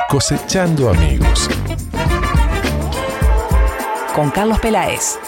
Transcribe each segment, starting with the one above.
Cosechando amigos. Con Carlos Peláez.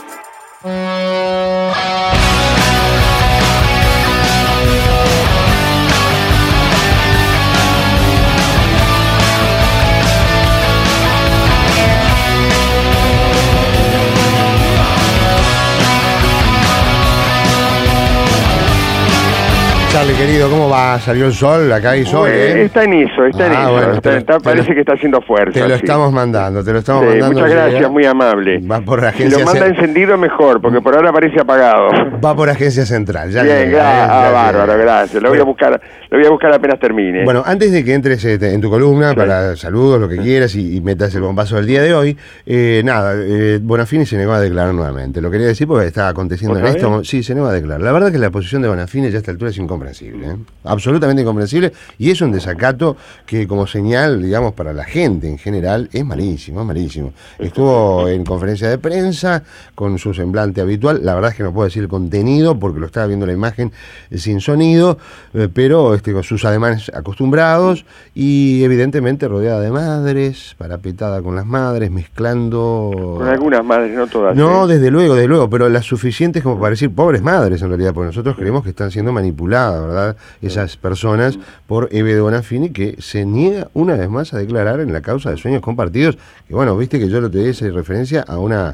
Charlie, querido, ¿cómo va? ¿Salió el sol? Acá hay sol, ¿eh? Está en eso. Bueno, parece que está haciendo fuerza. Te lo estamos mandando. Muchas gracias, muy amable. Va por agencia. Si lo manda encendido, mejor, porque por ahora parece apagado. Va por agencia central. Bien, bárbaro, gracias. Lo voy a buscar apenas termine. Bueno, antes de que entres en tu columna, para saludos, lo que quieras, y metas el bombazo del día de hoy, Bonafini se negó a declarar nuevamente. Lo quería decir porque está aconteciendo en esto. Sí, se negó a declarar. La verdad es que la posición de Bonafini ya a esta altura es incomprensible, absolutamente incomprensible, y es un desacato que, como señal, digamos, para la gente en general, es malísimo. Estuvo en conferencia de prensa con su semblante habitual. La verdad es que no puedo decir el contenido porque lo estaba viendo la imagen sin sonido, pero con sus ademanes acostumbrados y evidentemente rodeada de madres, parapetada con las madres, mezclando... Con algunas madres, no todas. No, desde luego, pero las suficientes como para decir pobres madres en realidad, porque nosotros creemos que están siendo manipuladas, ¿verdad? Esas personas por Eve de Bonafini, que se niega una vez más a declarar en la causa de sueños compartidos, que bueno, viste que yo lo te hice referencia a una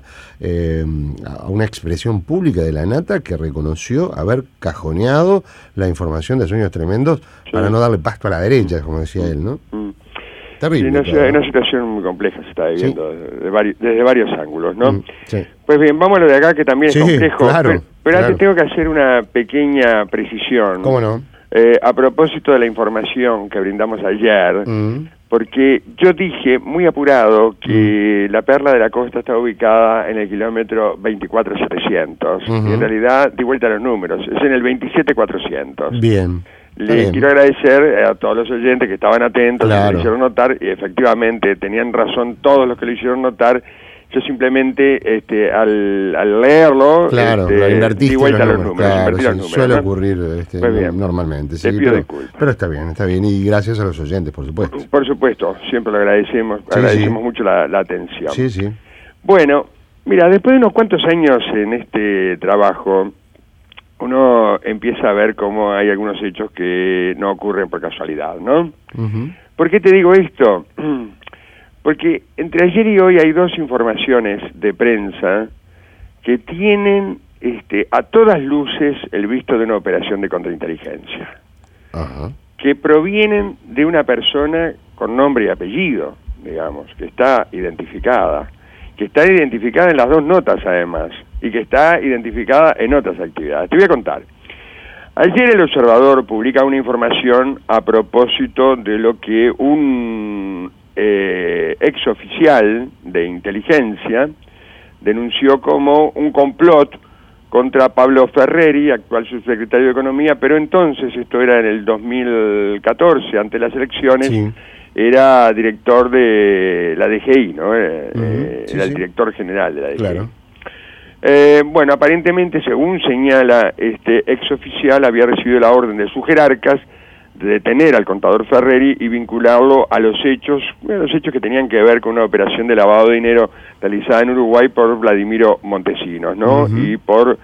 expresión pública de la Nata que reconoció haber cajoneado la información de Sueños Tremendos para no darle pasto a la derecha, como decía él, ¿no? Terrible. Sí, una situación muy compleja se está viviendo desde varios ángulos, ¿no? Sí. Pues bien, vamos a lo de acá, que también es complejo. Claro, pero antes tengo que hacer una pequeña precisión. ¿Cómo no? A propósito de la información que brindamos ayer, porque yo dije muy apurado que la Perla de la Costa estaba ubicada en el kilómetro 24700, y en realidad di vuelta a los números, es en el 27400. Bien. Quiero agradecer a todos los oyentes que estaban atentos, que lo hicieron notar, y efectivamente tenían razón todos los que lo hicieron notar. Yo simplemente, al leerlo, invertiste los números. Suele ocurrir normalmente. Te pido disculpas. Pero está bien, y gracias a los oyentes, por supuesto. Por supuesto, siempre lo agradecemos mucho la atención. Sí. Bueno, mira, después de unos cuantos años en este trabajo, uno empieza a ver cómo hay algunos hechos que no ocurren por casualidad, ¿no? ¿Por qué te digo esto? Porque entre ayer y hoy hay dos informaciones de prensa que tienen a todas luces el visto de una operación de contrainteligencia, que provienen de una persona con nombre y apellido, digamos, que está identificada en las dos notas además, y que está identificada en otras actividades. Te voy a contar. Ayer el Observador publica una información a propósito de lo que un exoficial de inteligencia denunció como un complot contra Pablo Ferreri, actual subsecretario de Economía, pero entonces, esto era en el 2014, ante las elecciones, era director de la DGI, ¿no? Era el director general de la DGI. Claro. Bueno, aparentemente, según señala este exoficial, había recibido la orden de sus jerarcas de detener al contador Ferreri y vincularlo a los hechos que tenían que ver con una operación de lavado de dinero realizada en Uruguay por Vladimiro Montesinos, ¿no? Y por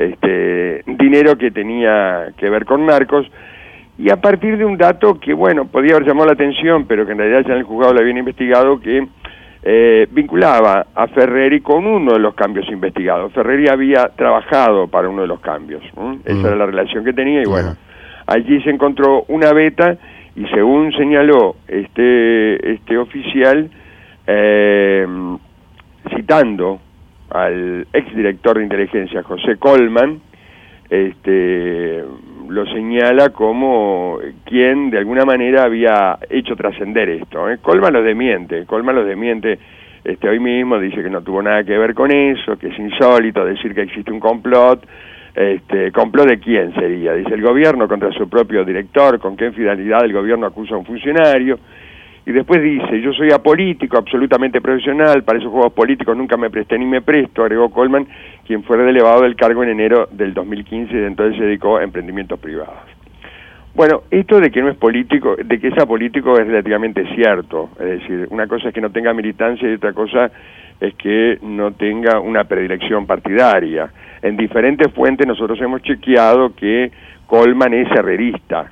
dinero que tenía que ver con narcos, y a partir de un dato que, bueno, podía haber llamado la atención, pero que en realidad ya en el juzgado lo habían investigado, que vinculaba a Ferreri con uno de los cambios investigados. Ferreri había trabajado para uno de los cambios, esa era la relación que tenía, y bueno, allí se encontró una beta, y según señaló este oficial, citando al exdirector de inteligencia José Colman, lo señala como quien de alguna manera había hecho trascender esto. Colman lo desmiente, hoy mismo dice que no tuvo nada que ver con eso, que es insólito decir que existe un complot. ¿Complot de quién sería? Dice, el gobierno contra su propio director, con qué infidelidad el gobierno acusa a un funcionario. Y después dice, yo soy apolítico, absolutamente profesional, para esos juegos políticos nunca me presté ni me presto, agregó Colman, quien fue relevado del cargo en enero del 2015 y de entonces se dedicó a emprendimientos privados. Bueno, esto de que no es político, de que sea político es relativamente cierto. Es decir, una cosa es que no tenga militancia y otra cosa es que no tenga una predilección partidaria. En diferentes fuentes nosotros hemos chequeado que Colman es herrerista,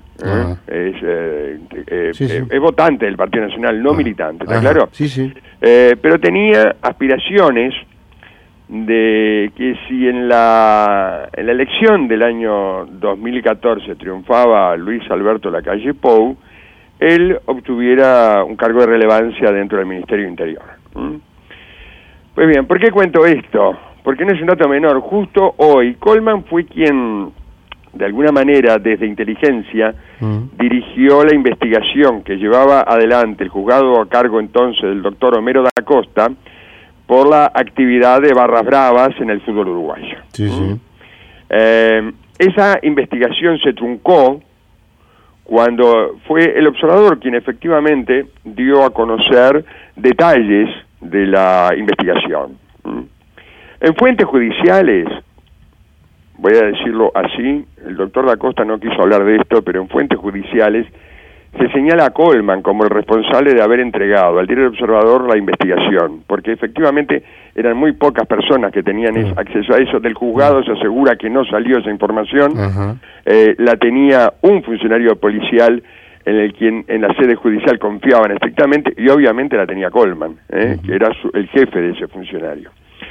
es votante del Partido Nacional, no militante, ¿está claro? Sí, sí. Pero tenía aspiraciones de que si en la elección del año 2014 triunfaba Luis Alberto Lacalle Pou, él obtuviera un cargo de relevancia dentro del Ministerio Interior. Pues bien, ¿por qué cuento esto? Porque no es un dato menor. Justo hoy, Colman fue quien, de alguna manera, desde inteligencia, dirigió la investigación que llevaba adelante el juzgado a cargo entonces del doctor Homero da Costa por la actividad de barras bravas en el fútbol uruguayo. Sí, sí. Esa investigación se truncó cuando fue el observador quien efectivamente dio a conocer detalles de la investigación. En fuentes judiciales, voy a decirlo así, el doctor da Costa no quiso hablar de esto, pero en fuentes judiciales se señala a Colman como el responsable de haber entregado al diario Observador la investigación, porque efectivamente eran muy pocas personas que tenían acceso a eso. Del juzgado se asegura que no salió esa información, la tenía un funcionario policial en el quien en la sede judicial confiaban estrictamente, y obviamente la tenía Colman, que era el jefe de ese funcionario.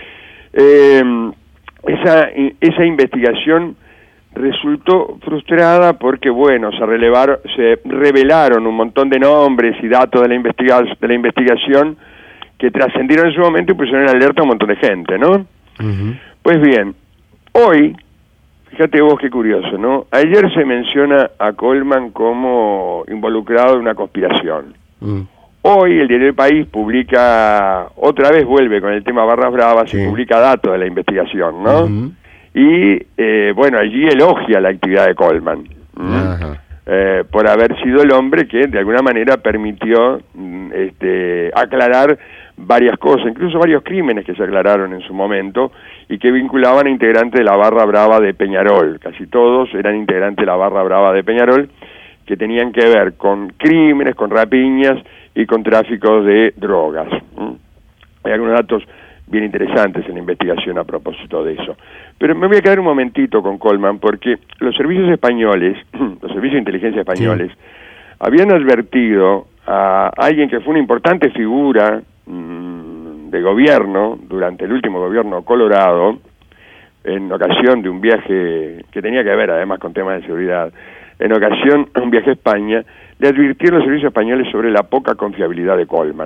Esa investigación resultó frustrada porque, bueno, se revelaron un montón de nombres y datos de la investigación que trascendieron en su momento y pusieron en alerta a un montón de gente, ¿no? Pues bien, hoy, fíjate vos qué curioso, ¿no? Ayer se menciona a Colman como involucrado en una conspiración. Hoy el diario El País publica, otra vez vuelve con el tema Barras Bravas y publica datos de la investigación, ¿no? Y, bueno, allí elogia la actividad de Colman, por haber sido el hombre que de alguna manera permitió aclarar varias cosas, incluso varios crímenes que se aclararon en su momento y que vinculaban a integrantes de la barra brava de Peñarol. Casi todos eran integrantes de la barra brava de Peñarol, que tenían que ver con crímenes, con rapiñas y con tráficos de drogas. Hay algunos datos bien interesantes en la investigación a propósito de eso. Pero me voy a quedar un momentito con Colman, porque los servicios españoles, los servicios de inteligencia españoles, habían advertido a alguien que fue una importante figura de gobierno durante el último gobierno colorado, en ocasión de un viaje que tenía que ver además con temas de seguridad, en ocasión de un viaje a España, le advirtieron los servicios españoles sobre la poca confiabilidad de Colman.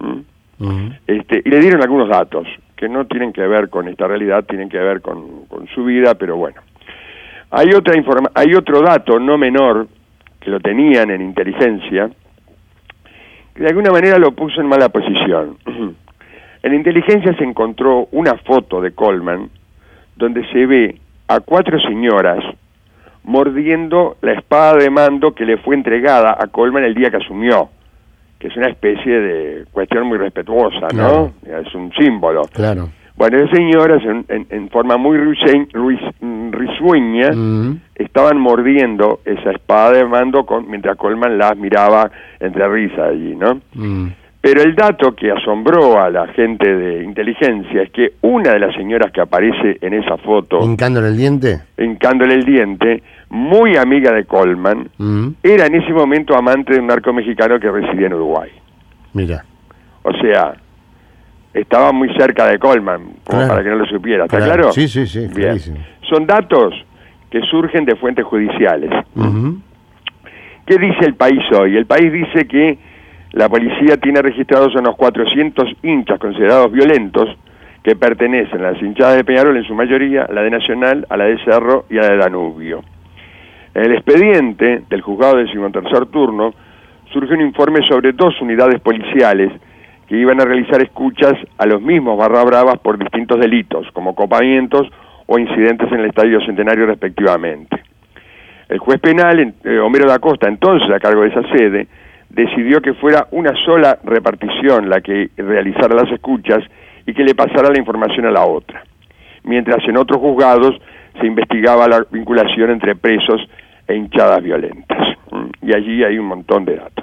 Y le dieron algunos datos que no tienen que ver con esta realidad, tienen que ver con su vida, pero bueno. Hay otro dato no menor que lo tenían en inteligencia, que de alguna manera lo puso en mala posición. En inteligencia se encontró una foto de Colman donde se ve a 4 señoras mordiendo la espada de mando que le fue entregada a Colman el día que asumió, que es una especie de cuestión muy respetuosa, ¿no? Es un símbolo. Claro. Bueno, esas señoras, en forma muy risueña, estaban mordiendo esa espada de mando mientras Colman las miraba entre risas allí, ¿no? Pero el dato que asombró a la gente de inteligencia es que una de las señoras que aparece en esa foto... ¿Hincándole el diente? Hincándole el diente, muy amiga de Colman, era en ese momento amante de un narco mexicano que residía en Uruguay. Mira. O sea, estaba muy cerca de Colman, como para que no lo supiera, ¿está claro? Sí, sí, sí, bien. Son datos que surgen de fuentes judiciales. ¿Qué dice El País hoy? El País dice que la policía tiene registrados a unos 400 hinchas considerados violentos que pertenecen a las hinchadas de Peñarol, en su mayoría, a la de Nacional, a la de Cerro y a la de Danubio. En el expediente del juzgado del 13º turno surge un informe sobre 2 unidades policiales que iban a realizar escuchas a los mismos barra bravas por distintos delitos, como copamientos o incidentes en el Estadio Centenario respectivamente. El juez penal, Homero da Costa, entonces a cargo de esa sede, decidió que fuera una sola repartición la que realizara las escuchas y que le pasara la información a la otra, mientras en otros juzgados se investigaba la vinculación entre presos e hinchadas violentas. Y allí hay un montón de datos.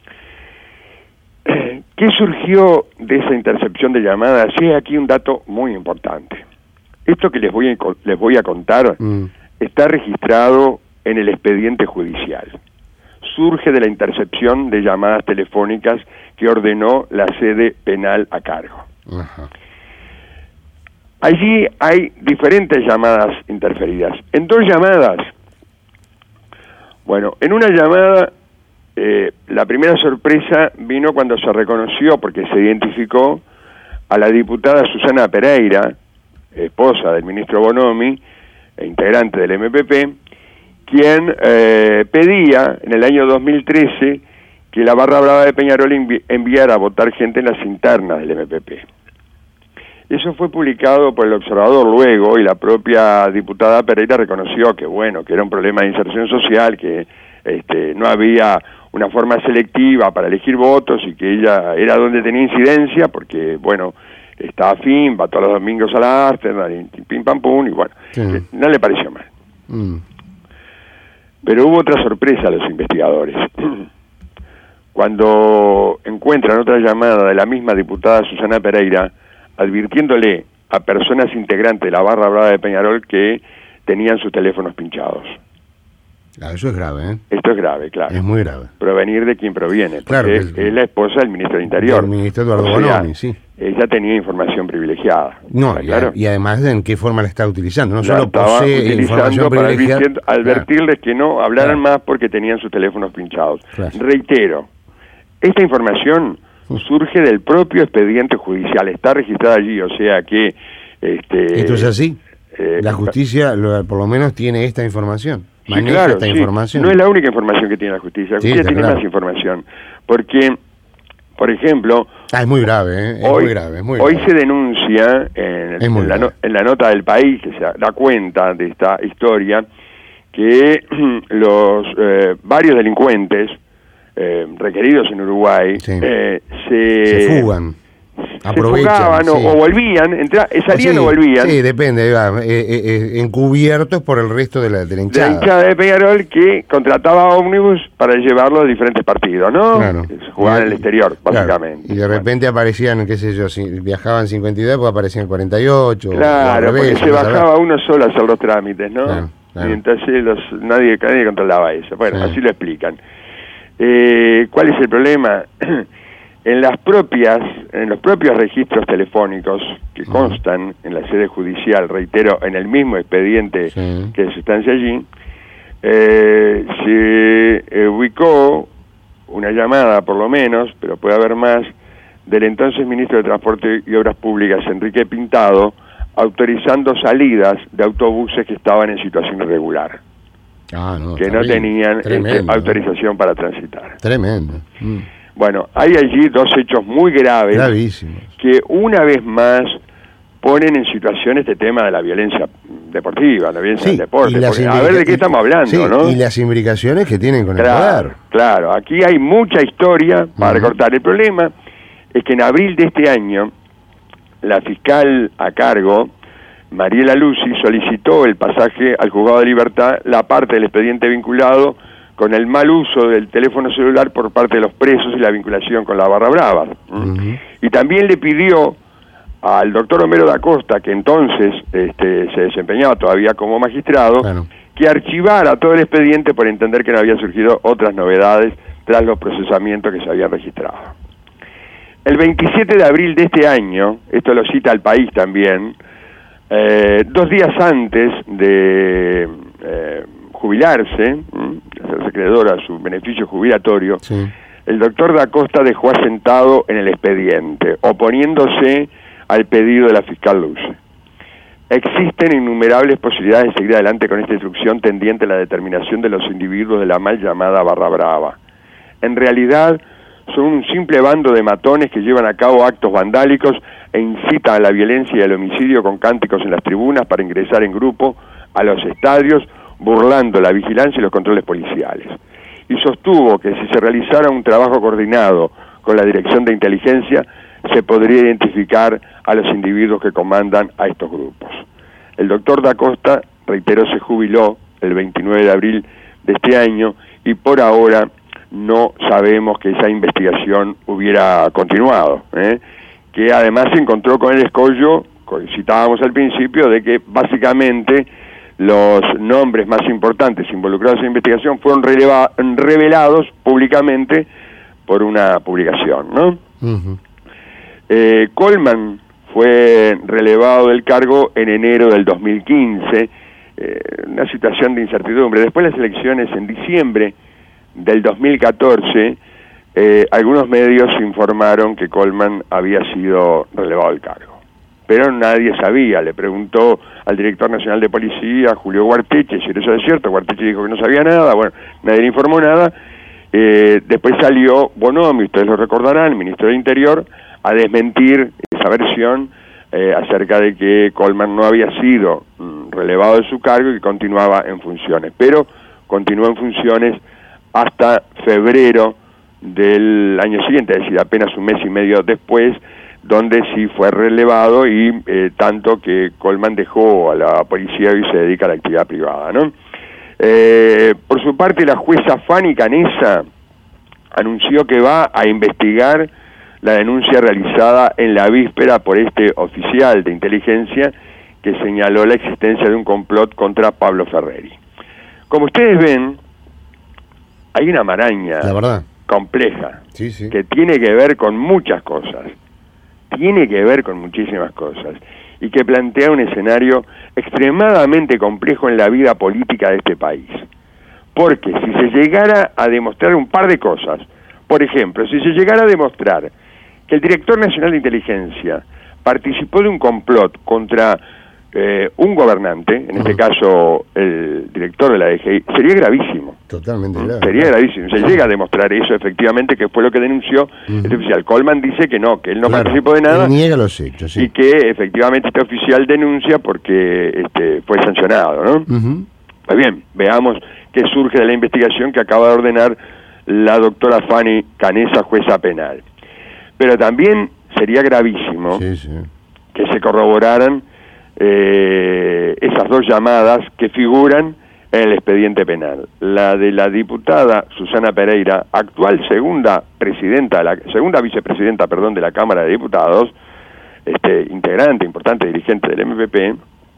¿Qué surgió de esa intercepción de llamadas? Sí, aquí un dato muy importante. Esto que les voy a contar está registrado en el expediente judicial. Surge de la intercepción de llamadas telefónicas que ordenó la sede penal a cargo. Ajá. Allí hay diferentes llamadas interferidas. En 2 llamadas, bueno, en una llamada, la primera sorpresa vino cuando se reconoció, porque se identificó, a la diputada Susana Pereira, esposa del ministro Bonomi, e integrante del MPP, quien pedía en el año 2013 que la Barra Brava de Peñarol enviara a votar gente en las internas del MPP. Eso fue publicado por el Observador luego, y la propia diputada Pereira reconoció que, bueno, que era un problema de inserción social, que no había una forma selectiva para elegir votos y que ella era donde tenía incidencia, porque, bueno, estaba afín, va todos los domingos a la Arten, pim pam pum, y bueno, no le pareció mal. Pero hubo otra sorpresa a los investigadores. Cuando encuentran otra llamada de la misma diputada Susana Pereira, advirtiéndole a personas integrantes de la Barra Brava de Peñarol que tenían sus teléfonos pinchados. Ah, eso es grave, ¿eh? Esto es grave, claro. Es muy grave. Provenir de quien proviene, porque claro, es la esposa del ministro del Interior. El ministro Eduardo Bonomi, sí. Ella tenía información privilegiada. No, claro. y además en qué forma la está utilizando. No La solo estaba posee información para privilegiada. advertirles que no hablaran más porque tenían sus teléfonos pinchados. Claro. Reitero, esta información surge del propio expediente judicial, está registrada allí, o sea que... Esto es así. La justicia, por lo menos, tiene esta información. Sí, claro, esta información. No es la única información que tiene la justicia. La justicia tiene más información. Porque, por ejemplo... es muy grave, ¿eh? Hoy se denuncia en la nota del País, que se da cuenta de esta historia, que los varios delincuentes requeridos en Uruguay se fugan. Aprovechan, o volvían, salían o volvían. Sí, depende, encubiertos por el resto de la hinchada. La hinchada de Peñarol, que contrataba ómnibus para llevarlo a diferentes partidos, ¿no? Claro. Jugaban en el exterior, básicamente. Claro. Y de repente aparecían, qué sé yo, si viajaban 52, pues aparecían 48. Claro, porque se bajaba uno solo a hacer los trámites, ¿no? Claro. Y entonces nadie controlaba eso. Bueno, así lo explican. ¿Cuál es el problema? En los propios registros telefónicos que constan en la sede judicial, reitero, en el mismo expediente que se estancia allí, se ubicó una llamada, por lo menos, pero puede haber más, del entonces ministro de Transporte y Obras Públicas, Enrique Pintado, autorizando salidas de autobuses que estaban en situación irregular, que no tenían autorización para transitar. Tremendo. Bueno, hay allí 2 hechos muy graves, gravísimos, que una vez más ponen en situación este tema de la violencia deportiva, la violencia del deporte. A ver de qué estamos hablando, ¿no? Y las imbricaciones que tienen con el poder. Claro, aquí hay mucha historia para recortar. El problema es que en abril de este año, la fiscal a cargo, Mariela Lucy, solicitó el pasaje al juzgado de Libertad, la parte del expediente vinculado con el mal uso del teléfono celular por parte de los presos y la vinculación con la Barra Brava. Y también le pidió al doctor Homero da Costa, que entonces se desempeñaba todavía como magistrado, que archivara todo el expediente por entender que no había surgido otras novedades tras los procesamientos que se habían registrado. El 27 de abril de este año, esto lo cita el País también, 2 días antes de jubilarse, hacerse acreedor a su beneficio jubilatorio, el doctor da Costa dejó asentado en el expediente, oponiéndose al pedido de la fiscal Luce. Existen innumerables posibilidades de seguir adelante con esta instrucción tendiente a la determinación de los individuos de la mal llamada Barra Brava. En realidad, son un simple bando de matones que llevan a cabo actos vandálicos e incitan a la violencia y al homicidio con cánticos en las tribunas para ingresar en grupo a los estadios, burlando la vigilancia y los controles policiales. Y sostuvo que si se realizara un trabajo coordinado con la Dirección de Inteligencia, se podría identificar a los individuos que comandan a estos grupos. El doctor da Costa, reiteró, se jubiló el 29 de abril de este año, y por ahora no sabemos que esa investigación hubiera continuado, que además se encontró con el escollo, citábamos al principio, de que básicamente los nombres más importantes involucrados en la investigación fueron revelados públicamente por una publicación, ¿no? Ujú. Coleman fue relevado del cargo en enero del 2015, una situación de incertidumbre. Después de las elecciones en diciembre del 2014, algunos medios informaron que Coleman había sido relevado del cargo, pero nadie sabía. Le preguntó al director nacional de policía, Julio Guarteche, si eso es cierto. Guarteche dijo que no sabía nada, bueno, nadie le informó nada. Después salió Bonomi, ustedes lo recordarán, el ministro del Interior, a desmentir esa versión acerca de que Coleman no había sido relevado de su cargo y que continuaba en funciones, pero continuó en funciones hasta febrero del año siguiente, es decir, apenas un mes y medio después, donde sí fue relevado y tanto que Coleman dejó a la policía y se dedica a la actividad privada, ¿no? Por su parte, la jueza Fanny Canessa anunció que va a investigar la denuncia realizada en la víspera por este oficial de inteligencia que señaló la existencia de un complot contra Pablo Ferreri. Como ustedes ven, hay una maraña, la verdad, compleja, sí. que tiene que ver con muchas cosas, tiene que ver con muchísimas cosas, y que plantea un escenario extremadamente complejo en la vida política de este país. Porque si se llegara a demostrar un par de cosas, por ejemplo, si se llegara a demostrar que el director nacional de inteligencia participó de un complot contra un gobernante, en este caso el director de la DGI, sería gravísimo. Totalmente grave. Sería gravísimo. Se llega a demostrar eso efectivamente, que fue lo que denunció este oficial. Coleman dice que no, que él no participó de nada. Él niega los hechos, sí. Y que efectivamente este oficial denuncia porque fue sancionado, ¿no? Pues bien, veamos qué surge de la investigación que acaba de ordenar la doctora Fanny Canessa, jueza penal. Pero también sería gravísimo que se corroboraran esas dos llamadas que figuran en el expediente penal. La de la diputada Susana Pereira, actual segunda vicepresidenta de la Cámara de Diputados, integrante, importante dirigente del MPP,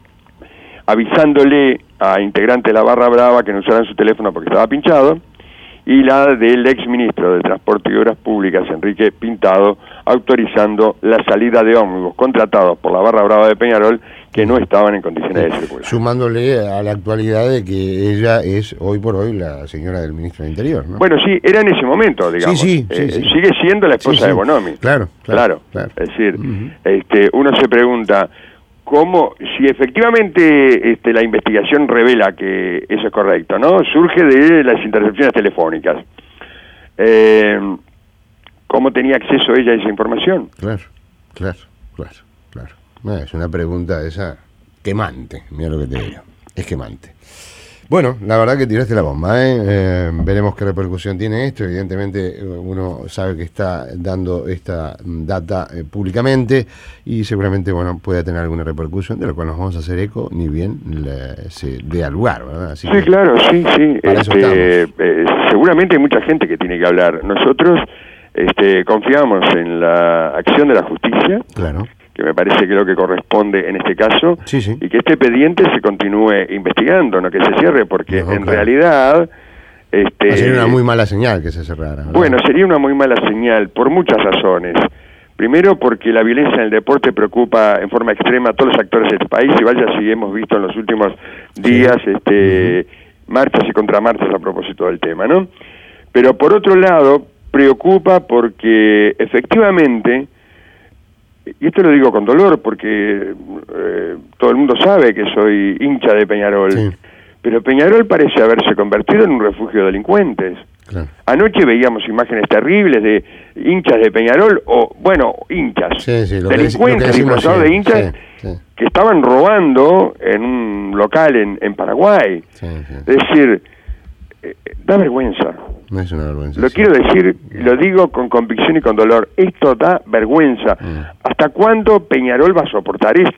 avisándole a integrante de la Barra Brava que no usaran su teléfono porque estaba pinchado, y la del exministro de Transporte y Obras Públicas, Enrique Pintado, autorizando la salida de ómnibus contratados por la Barra Brava de Peñarol que no estaban en condiciones de circular. Sumándole a la actualidad de que ella es hoy por hoy la señora del ministro del Interior, ¿no? Bueno, sí, era en ese momento, digamos. Sí. Sigue siendo la esposa de Bonomi. Claro. Es decir, uno se pregunta, ¿cómo, si efectivamente la investigación revela que eso es correcto, ¿no? Surge de las intercepciones telefónicas. ¿Cómo tenía acceso ella a esa información? Claro. Es una pregunta esa quemante, mira lo que te digo, es quemante. Bueno, la verdad que tiraste la bomba, veremos qué repercusión tiene esto. Evidentemente uno sabe que está dando esta data públicamente y seguramente pueda tener alguna repercusión de lo cual nos vamos a hacer eco, ni bien se dé al lugar, ¿verdad? Así sí, claro, sí. Para eso seguramente hay mucha gente que tiene que hablar. Nosotros confiamos en la acción de la justicia. Claro. Que me parece que es lo que corresponde en este caso, y que este expediente se continúe investigando, no que se cierre, porque realidad... sería una muy mala señal que se cerrara, ¿verdad? Bueno, sería una muy mala señal por muchas razones. Primero, porque la violencia en el deporte preocupa en forma extrema a todos los actores de este país, y vaya si hemos visto en los últimos días marchas y contramarchas a propósito del tema, ¿no? Pero por otro lado, preocupa porque efectivamente... Y esto lo digo con dolor porque todo el mundo sabe que soy hincha de Peñarol, pero Peñarol parece haberse convertido en un refugio de delincuentes. Claro. Anoche veíamos imágenes terribles de hinchas de Peñarol, hinchas, delincuentes disfrazados de hinchas que estaban robando en un local en Paraguay. Es decir, da vergüenza. No es una vergüenza. Lo quiero decir, lo digo con convicción y con dolor. Esto da vergüenza. ¿Hasta cuándo Peñarol va a soportar esto?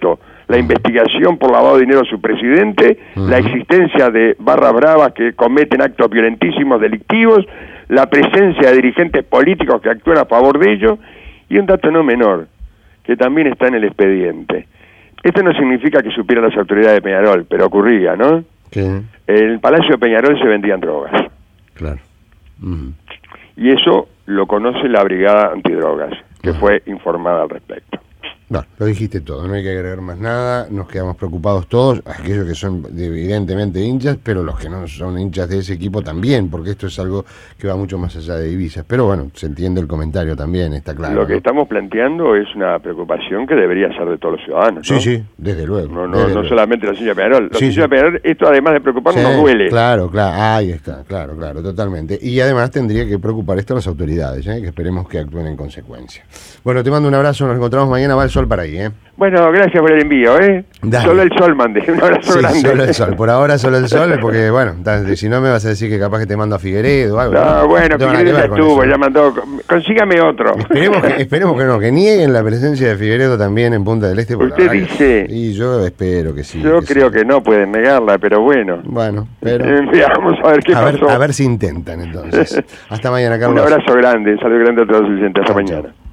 la investigación por lavado de dinero a su presidente, la existencia de barras bravas que cometen actos violentísimos delictivos, la presencia de dirigentes políticos que actúan a favor de ellos, y un dato no menor, que también está en el expediente. Esto no significa que supieran las autoridades de Peñarol, pero ocurría, ¿no? ¿Qué? En el Palacio de Peñarol se vendían drogas. Claro. Y eso lo conoce la Brigada Antidrogas, que fue informada al respecto. No, lo dijiste todo, no hay que agregar más nada, nos quedamos preocupados todos, aquellos que son evidentemente hinchas, pero los que no son hinchas de ese equipo también, porque esto es algo que va mucho más allá de divisas. Pero bueno, se entiende el comentario también, está claro. Lo que estamos planteando es una preocupación que debería ser de todos los ciudadanos, ¿no? Sí, desde luego. No solamente los hinchas de Peñarol. Los hinchas de Peñarol, esto además de preocuparnos, nos duele. Claro, ahí está, claro, totalmente. Y además tendría que preocupar esto a las autoridades, que esperemos que actúen en consecuencia. Bueno, te mando un abrazo, nos encontramos mañana, va el sol para ahí, Bueno, gracias por el envío, Dale. Solo el sol mandé, un abrazo grande. Solo el sol, por ahora solo el sol, porque bueno, si no me vas a decir que capaz que te mando a Figueredo o algo. No, bueno, Figueredo ya estuvo, ya mandó, consígame otro. Esperemos que no, que nieguen la presencia de Figueredo también en Punta del Este. Usted dice. Y yo espero que sí. Yo creo que no pueden negarla, pero bueno. Bueno, pero. Vamos a ver qué pasó. A ver si intentan entonces. Hasta mañana, Carlos. Un abrazo grande, un saludo grande a todos los oyentes. Hasta mañana.